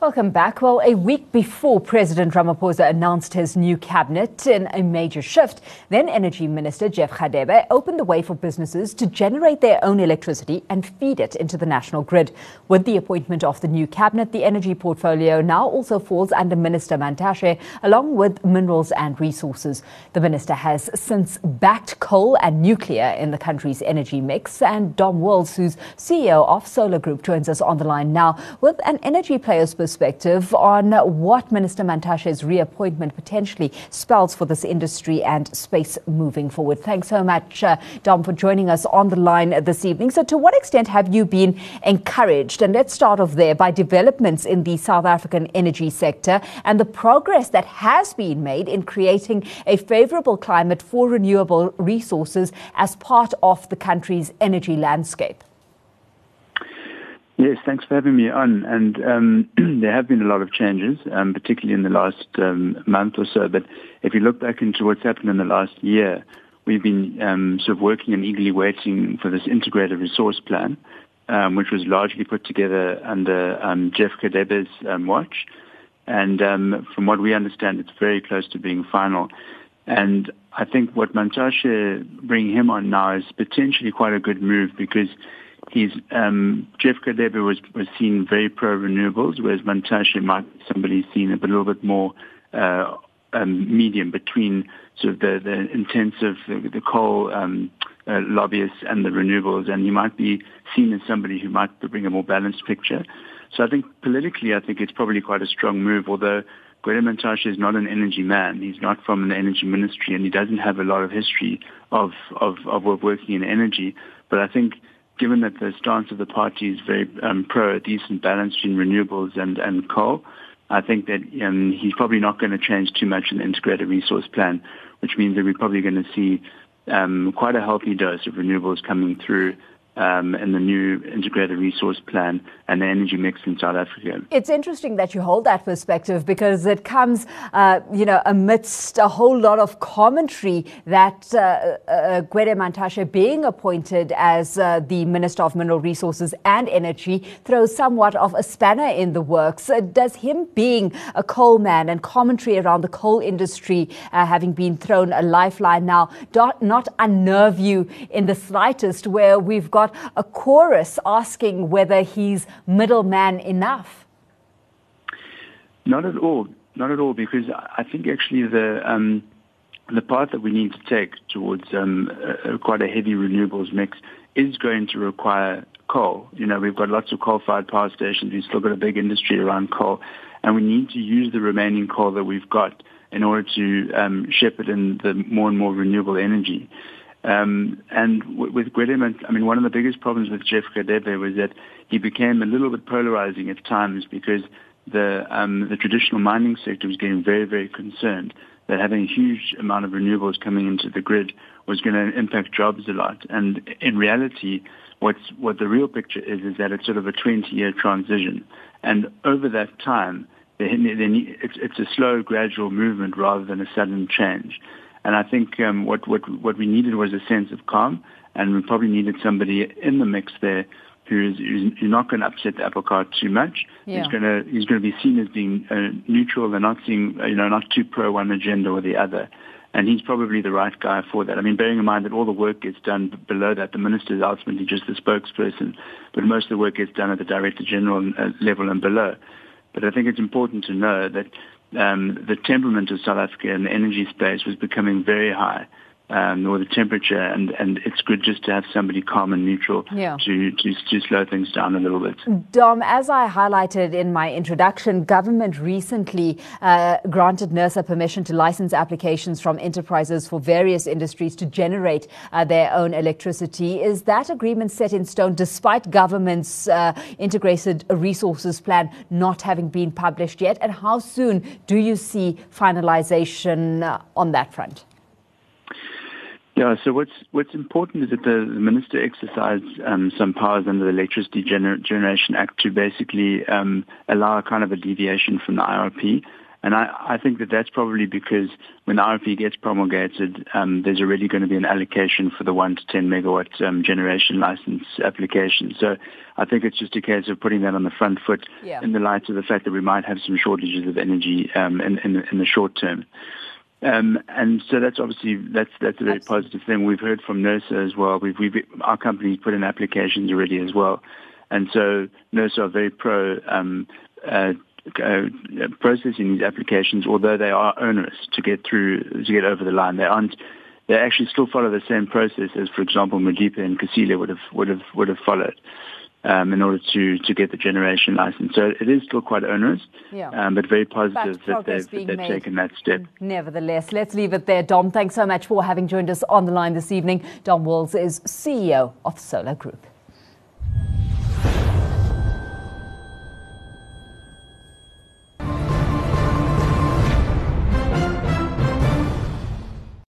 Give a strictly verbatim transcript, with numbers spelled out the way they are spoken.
Welcome back. Well, a week before President Ramaphosa announced his new cabinet in a major shift, then Energy Minister Jeff Radebe opened the way for businesses to generate their own electricity and feed it into the national grid. With the appointment of the new cabinet, the energy portfolio now also falls under Minister Mantashe, along with minerals and resources. The minister has since backed coal and nuclear in the country's energy mix. And Dom Wills, who's C E O of Solar Group, joins us on the line now with an energy player's perspective on what Minister Mantashe's reappointment potentially spells for this industry and space moving forward. Thanks so much, uh, Dom, for joining us on the line this evening. So to what extent have you been encouraged, and let's start off there, by developments in the South African energy sector and the progress that has been made in creating a favorable climate for renewable resources as part of the country's energy landscape? Yes, thanks for having me on. And um, there have been a lot of changes, um, particularly in the last um, month or so. But if you look back into what's happened in the last year, we've been um, sort of working and eagerly waiting for this integrated resource plan, um, which was largely put together under um, Jeff Radebe's um, watch. And um, from what we understand, it's very close to being final. And I think what Mantashe bringing him on now is potentially quite a good move, because He's um, Jeff Radebe was, was seen very pro-renewables, whereas Mantashe might be somebody seen a little bit more uh, um, medium between sort of the, the intensive, the, the coal um, uh, lobbyists and the renewables, and he might be seen as somebody who might bring a more balanced picture. So I think politically, I think it's probably quite a strong move, although Gwede Mantashe is not an energy man. He's not from the energy ministry, and he doesn't have a lot of history of, of, of working in energy. But I think given that the stance of the party is very um, pro a decent balance between renewables and, and coal, I think that um, he's probably not going to change too much in the integrated resource plan, which means that we're probably going to see um, quite a healthy dose of renewables coming through Um, in the new integrated resource plan and the energy mix in South Africa. It's interesting that you hold that perspective, because it comes, uh, you know, amidst a whole lot of commentary that uh, uh, Gwede Mantashe being appointed as uh, the Minister of Mineral Resources and Energy throws somewhat of a spanner in the works. Uh, does him being a coal man and commentary around the coal industry uh, having been thrown a lifeline now not, not unnerve you in the slightest, where we've got a chorus asking whether he's middleman enough? Not at all. Not at all, because I think actually the um, the path that we need to take towards um, a, quite a heavy renewables mix is going to require coal. You know, we've got lots of coal-fired power stations. We've still got a big industry around coal, and we need to use the remaining coal that we've got in order to um, shepherd in the more and more renewable energy. Um, and w- with Gwede, I mean, one of the biggest problems with Jeff Radebe was that he became a little bit polarizing at times, because the um, the traditional mining sector was getting very, very concerned that having a huge amount of renewables coming into the grid was going to impact jobs a lot. And in reality, what's what the real picture is is that it's sort of a twenty-year transition, and over that time, it's, it's a slow, gradual movement rather than a sudden change. And I think um, what, what what we needed was a sense of calm, and we probably needed somebody in the mix there who's, who's not going to upset the apple cart too much. Yeah. He's going to he's going to be seen as being uh, neutral and not seeing you know not too pro one agenda or the other. And he's probably the right guy for that. I mean, bearing in mind that all the work gets done below that, the minister is ultimately just the spokesperson, but most of the work gets done at the Director General level and below. But I think it's important to know that Um, the temperament of South Africa in the energy space was becoming very high, um, or the temperature, and, and it's good just to have somebody calm and neutral yeah. to, to to slow things down a little bit. Dom, as I highlighted in my introduction, government recently uh, granted NERSA permission to license applications from enterprises for various industries to generate uh, their own electricity. Is that agreement set in stone despite government's uh, integrated resources plan not having been published yet? And how soon do you see finalization uh, on that front? Yeah, so what's what's important is that the, the minister exercised um, some powers under the Electricity Gener- Generation Act to basically um, allow a kind of a deviation from the I R P. And I, I think that that's probably because when the R F P gets promulgated, um, there's already going to be an allocation for the one to ten megawatt um, generation license application. So I think it's just a case of putting that on the front foot yeah. in the light of the fact that we might have some shortages of energy um, in, in, in the short term. Um, and so that's obviously, that's, that's a very Absolutely. positive thing. We've heard from NERSA as well. We've, we've, our company's put in applications already as well. And so NERSA are very pro, um, uh, uh, processing these applications, although they are onerous to get through, to get over the line. They aren't, they actually still follow the same process as, for example, Modipe and Kusile would have, would have, would have followed. Um, in order to, to get the generation license. So it is still quite onerous, yeah. um, but very positive but that they've, they've taken that step. Nevertheless, let's leave it there. Dom, thanks so much for having joined us on the line this evening. Dom Wills is C E O of Solar Group.